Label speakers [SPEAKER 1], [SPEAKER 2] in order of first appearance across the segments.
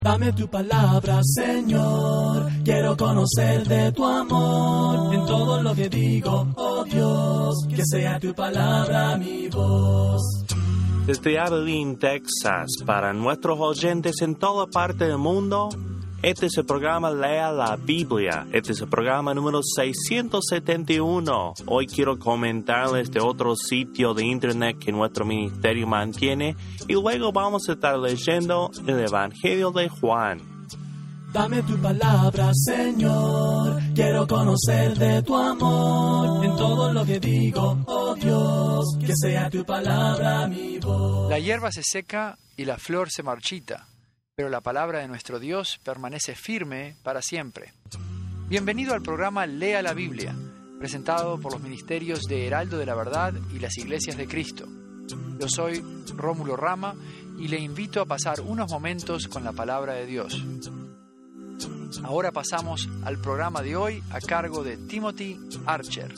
[SPEAKER 1] Dame tu palabra, Señor, quiero conocer de tu amor. En todo lo que digo, oh Dios, que sea tu palabra mi voz.
[SPEAKER 2] Desde Abilene, Texas, para nuestros oyentes en toda parte del mundo, este es el programa Lea la Biblia. Este es el programa número 671. Hoy quiero comentarles de otro sitio de internet que nuestro ministerio mantiene y luego vamos a estar leyendo el Evangelio de Juan.
[SPEAKER 1] Dame tu palabra, Señor, quiero conocer de tu amor. En todo lo que digo, oh Dios, que sea tu palabra mi voz.
[SPEAKER 3] La hierba se seca y la flor se marchita, pero la palabra de nuestro Dios permanece firme para siempre. Bienvenido al programa Lea la Biblia, presentado por los ministerios de Heraldo de la Verdad y las Iglesias de Cristo. Yo soy Rómulo Rama y le invito a pasar unos momentos con la palabra de Dios. Ahora pasamos al programa de hoy a cargo de Timothy Archer.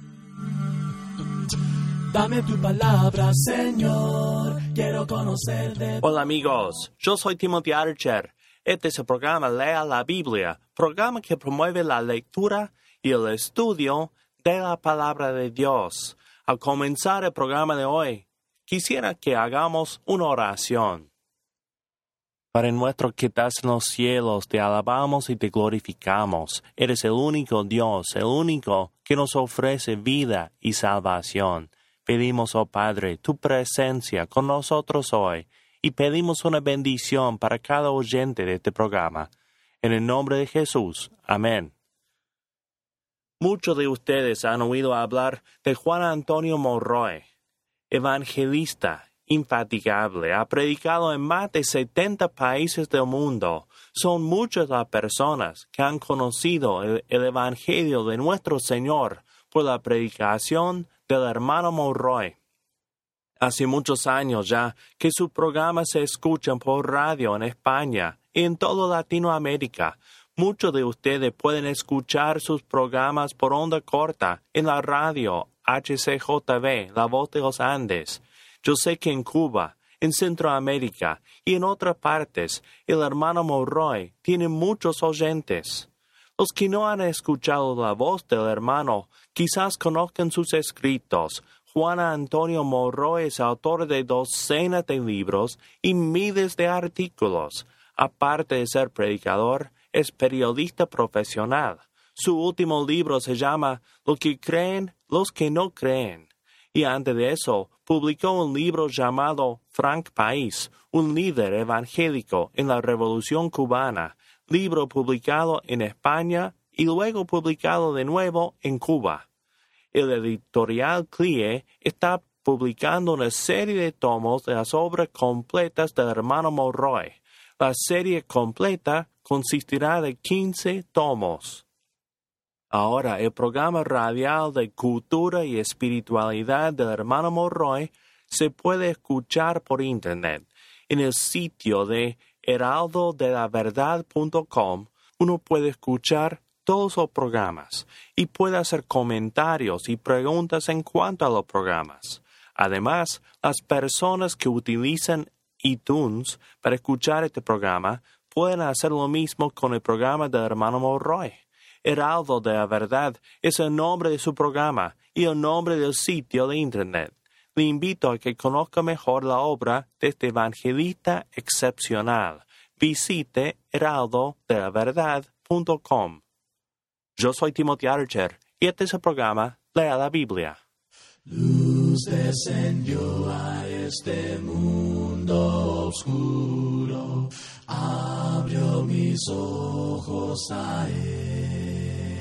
[SPEAKER 1] Dame tu palabra, Señor, quiero conocer de...
[SPEAKER 2] Hola amigos, yo soy Timothy Archer. Este es el programa Lea la Biblia, programa que promueve la lectura y el estudio de la palabra de Dios. Al comenzar el programa de hoy, quisiera que hagamos una oración. Padre nuestro que estás en los cielos, te alabamos y te glorificamos. Eres el único Dios, el único que nos ofrece vida y salvación. Pedimos, oh Padre, tu presencia con nosotros hoy y pedimos una bendición para cada oyente de este programa. En el nombre de Jesús. Amén. Muchos de ustedes han oído hablar de Juan Antonio Monroy, evangelista infatigable. Ha predicado en más de 70 países del mundo. Son muchas las personas que han conocido el Evangelio de nuestro Señor por la predicación del hermano Monroy. Hace muchos años ya que sus programas se escuchan por radio en España y en toda Latinoamérica. Muchos de ustedes pueden escuchar sus programas por onda corta en la radio HCJB, La Voz de los Andes. Yo sé que en Cuba, en Centroamérica y en otras partes, el hermano Monroy tiene muchos oyentes. Los que no han escuchado la voz del hermano quizás conozcan sus escritos. Juan Antonio Monroy es autor de docenas de libros y miles de artículos. Aparte de ser predicador, es periodista profesional. Su último libro se llama Lo que creen los que no creen. Y antes de eso, publicó un libro llamado Frank País, un líder evangélico en la Revolución Cubana, libro publicado en España y luego publicado de nuevo en Cuba. El editorial CLIE está publicando una serie de tomos de las obras completas del hermano Monroy. La serie completa consistirá de 15 tomos. Ahora, el programa radial de cultura y espiritualidad del hermano Monroy se puede escuchar por internet. En el sitio de heraldodelaverdad.com uno puede escuchar todos los programas y puede hacer comentarios y preguntas en cuanto a los programas. Además, las personas que utilizan iTunes para escuchar este programa pueden hacer lo mismo con el programa del hermano Monroy. Heraldo de la Verdad es el nombre de su programa y el nombre del sitio de internet. Le invito a que conozca mejor la obra de este evangelista excepcional. Visite heraldodelaverdad.com. Yo soy Timothy Archer y este es el programa Lea la Biblia.
[SPEAKER 1] Luz descendió a este mundo oscuro, abrió mis ojos a él.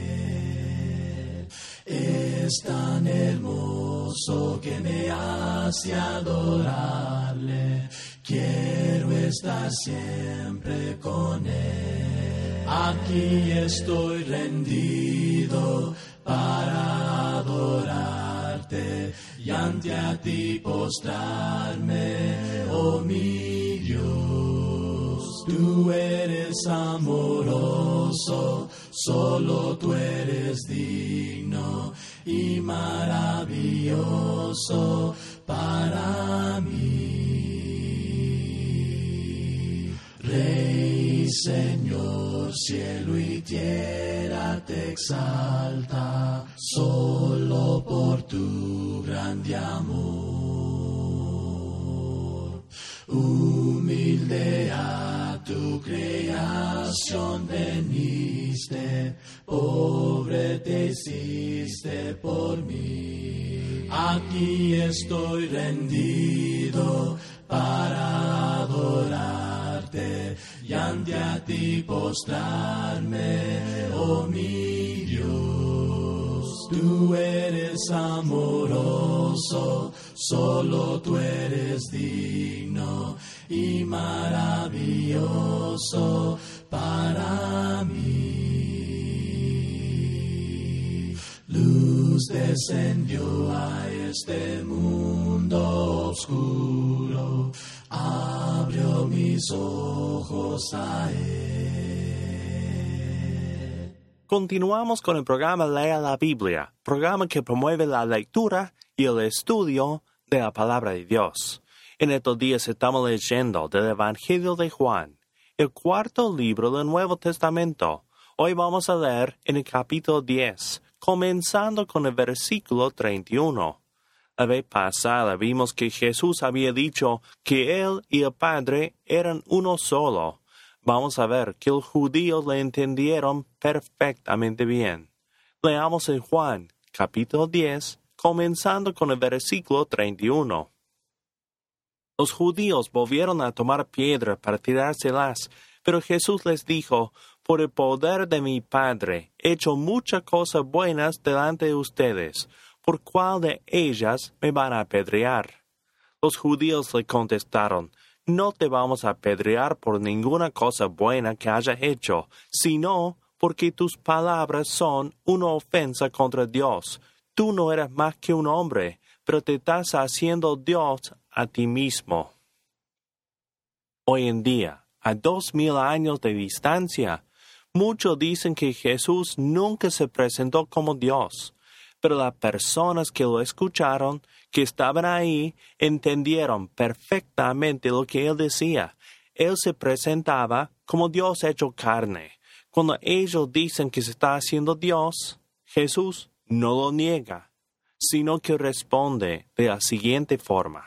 [SPEAKER 1] Es tan hermoso que me hace adorarle, quiero estar siempre con él. Aquí estoy rendido para adorarte y ante a ti postrarme, oh mi Dios. Tú eres amoroso, solo tú eres digno y maravilloso para mí. Rey Señor, cielo y tierra te exalta, solo por tu grande amor. Humilde a tu creación veniste, pobre te hiciste por mí. Aquí estoy rendido para adorarte y ante a ti postrarme, oh mi Dios. Tú eres amoroso, solo tú eres digno y maravilloso para mí. Luz descendió a este mundo oscuro, abrió mis ojos a él.
[SPEAKER 2] Continuamos con el programa Lea la Biblia, programa que promueve la lectura y el estudio de la palabra de Dios. En estos días estamos leyendo del Evangelio de Juan, el cuarto libro del Nuevo Testamento. Hoy vamos a leer en el capítulo 10, comenzando con el versículo 31. La vez pasada vimos que Jesús había dicho que Él y el Padre eran uno solo. Vamos a ver que los judíos le entendieron perfectamente bien. Leamos en Juan, capítulo 10, comenzando con el versículo 31. Los judíos volvieron a tomar piedras para tirárselas, pero Jesús les dijo: por el poder de mi Padre he hecho muchas cosas buenas delante de ustedes. ¿Por cuál de ellas me van a apedrear? Los judíos le contestaron: no te vamos a apedrear por ninguna cosa buena que hayas hecho, sino porque tus palabras son una ofensa contra Dios. Tú no eres más que un hombre, pero te estás haciendo Dios a ti mismo. Hoy en día, a 2000 años de distancia, muchos dicen que Jesús nunca se presentó como Dios. Pero las personas que lo escucharon, que estaban ahí, entendieron perfectamente lo que Él decía. Él se presentaba como Dios hecho carne. Cuando ellos dicen que se está haciendo Dios, Jesús no lo niega, sino que responde de la siguiente forma.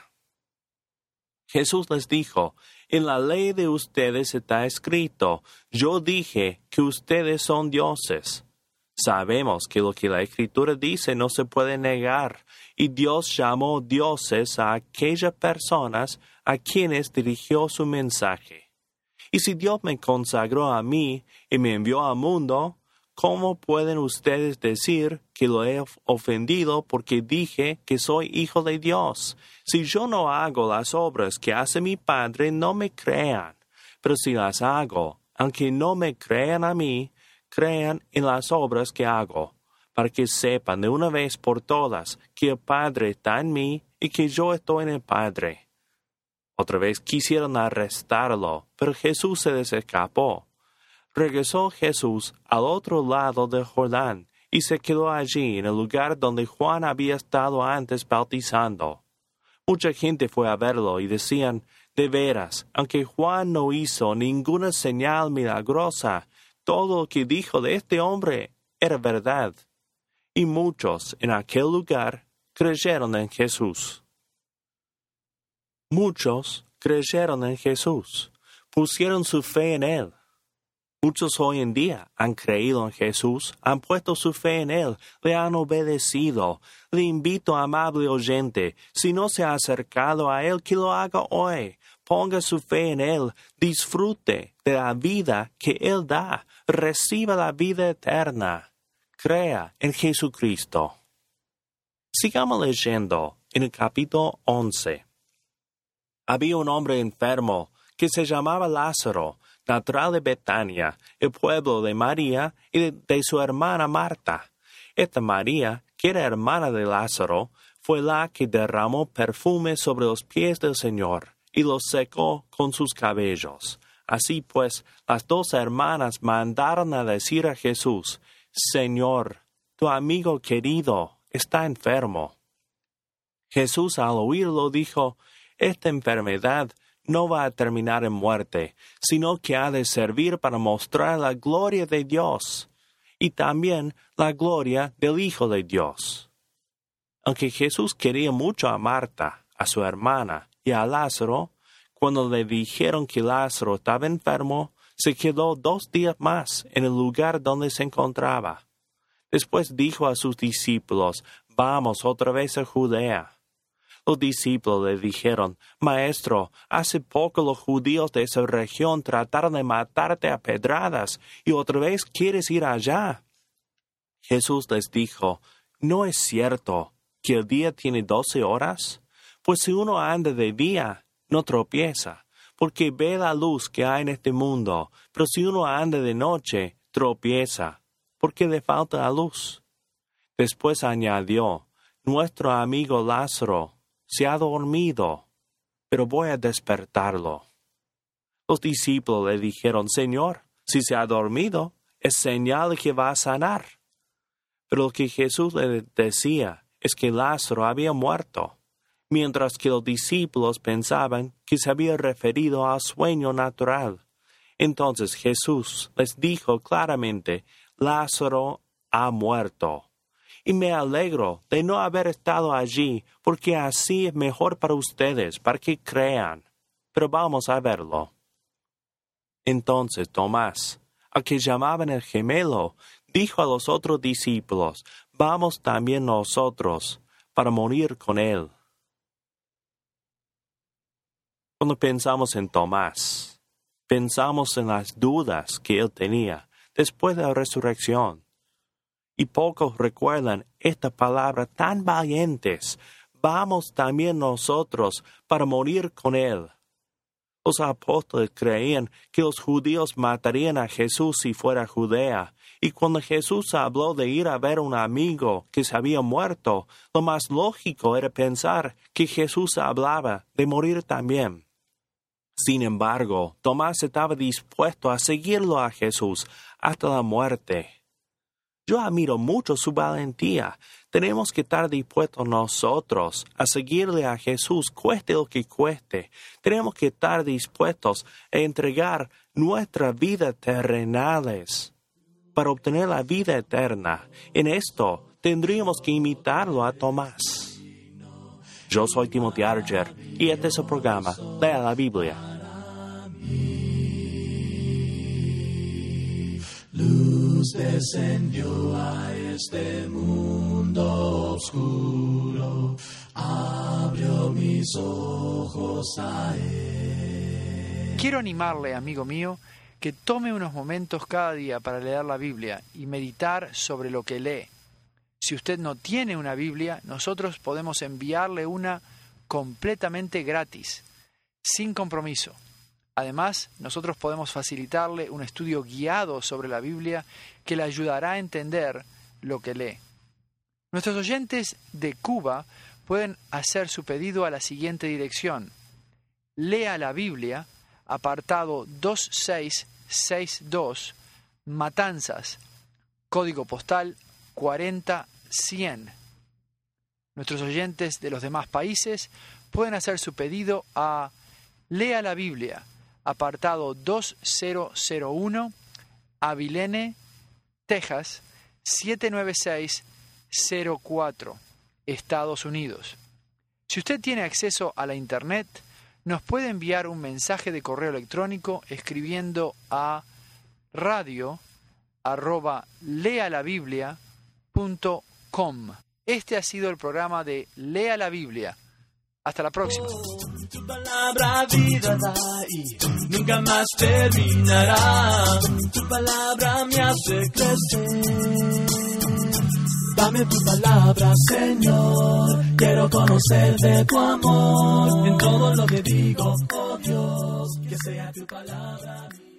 [SPEAKER 2] Jesús les dijo: en la ley de ustedes está escrito, yo dije que ustedes son dioses. Sabemos que lo que la Escritura dice no se puede negar, y Dios llamó dioses a aquellas personas a quienes dirigió su mensaje. Y si Dios me consagró a mí y me envió al mundo, ¿cómo pueden ustedes decir que lo he ofendido porque dije que soy hijo de Dios? Si yo no hago las obras que hace mi Padre, no me crean. Pero si las hago, aunque no me crean a mí, crean en las obras que hago, para que sepan de una vez por todas que el Padre está en mí y que yo estoy en el Padre. Otra vez quisieron arrestarlo, pero Jesús se les escapó. Regresó Jesús al otro lado del Jordán y se quedó allí en el lugar donde Juan había estado antes bautizando. Mucha gente fue a verlo y decían: de veras, aunque Juan no hizo ninguna señal milagrosa, todo lo que dijo de este hombre era verdad. Y muchos en aquel lugar creyeron en Jesús. Muchos creyeron en Jesús, pusieron su fe en Él. Muchos hoy en día han creído en Jesús, han puesto su fe en Él, le han obedecido. Le invito, amable oyente, si no se ha acercado a Él, que lo haga hoy. Ponga su fe en Él, disfrute de la vida que Él da, reciba la vida eterna. Crea en Jesucristo. Sigamos leyendo en el capítulo 11. Había un hombre enfermo que se llamaba Lázaro, natural de Betania, el pueblo de María y de su hermana Marta. Esta María, que era hermana de Lázaro, fue la que derramó perfume sobre los pies del Señor y los secó con sus cabellos. Así pues, las dos hermanas mandaron a decir a Jesús: Señor, tu amigo querido está enfermo. Jesús al oírlo dijo: esta enfermedad no va a terminar en muerte, sino que ha de servir para mostrar la gloria de Dios y también la gloria del Hijo de Dios. Aunque Jesús quería mucho a Marta, a su hermana y a Lázaro, cuando le dijeron que Lázaro estaba enfermo, se quedó 2 días más en el lugar donde se encontraba. Después dijo a sus discípulos, «Vamos otra vez a Judea». Los discípulos le dijeron, «Maestro, hace poco los judíos de esa región trataron de matarte a pedradas, y otra vez quieres ir allá». Jesús les dijo, «¿No es cierto que el día tiene 12 horas? Pues si uno anda de día, no tropieza, porque ve la luz que hay en este mundo, pero si uno anda de noche, tropieza, porque le falta la luz». Después añadió, «Nuestro amigo Lázaro se ha dormido, pero voy a despertarlo». Los discípulos le dijeron, «Señor, si se ha dormido, es señal de que va a sanar». Pero lo que Jesús le decía es que Lázaro había muerto, mientras que los discípulos pensaban que se había referido al sueño natural. Entonces Jesús les dijo claramente, «Lázaro ha muerto. Y me alegro de no haber estado allí, porque así es mejor para ustedes, para que crean. Pero vamos a verlo». Entonces Tomás, al que llamaban el gemelo, dijo a los otros discípulos, «Vamos también nosotros para morir con él». Cuando pensamos en Tomás, pensamos en las dudas que él tenía después de la resurrección. Y pocos recuerdan esta palabra tan valientes, «Vamos también nosotros para morir con él». Los apóstoles creían que los judíos matarían a Jesús si fuera a Judea, y cuando Jesús habló de ir a ver a un amigo que se había muerto, lo más lógico era pensar que Jesús hablaba de morir también. Sin embargo, Tomás estaba dispuesto a seguirlo a Jesús hasta la muerte. Yo admiro mucho su valentía. Tenemos que estar dispuestos nosotros a seguirle a Jesús, cueste lo que cueste. Tenemos que estar dispuestos a entregar nuestras vidas terrenales para obtener la vida eterna. En esto tendríamos que imitarlo a Tomás. Yo soy Timothy Archer y este es el programa Lea la Biblia.
[SPEAKER 1] Luz descendió a este mundo oscuro, abrió mis ojos a él.
[SPEAKER 3] Quiero animarle, amigo mío, que tome unos momentos cada día para leer la Biblia y meditar sobre lo que lee. Si usted no tiene una Biblia, nosotros podemos enviarle una completamente gratis, sin compromiso. Además, nosotros podemos facilitarle un estudio guiado sobre la Biblia que le ayudará a entender lo que lee. Nuestros oyentes de Cuba pueden hacer su pedido a la siguiente dirección: Lea la Biblia, apartado 2662, Matanzas, código postal 40100. Nuestros oyentes de los demás países pueden hacer su pedido a Lea la Biblia, apartado 2001, Abilene, Texas, 79604, Estados Unidos. Si usted tiene acceso a la Internet, nos puede enviar un mensaje de correo electrónico escribiendo a radio@lealabiblia.com. Este ha sido el programa de Lea la Biblia. Hasta la próxima.
[SPEAKER 1] Tu palabra vida da y nunca más terminará. Tu palabra me hace crecer. Dame tu palabra, Señor. Quiero conocer de tu amor. En todo lo que digo, oh Dios, que sea tu palabra.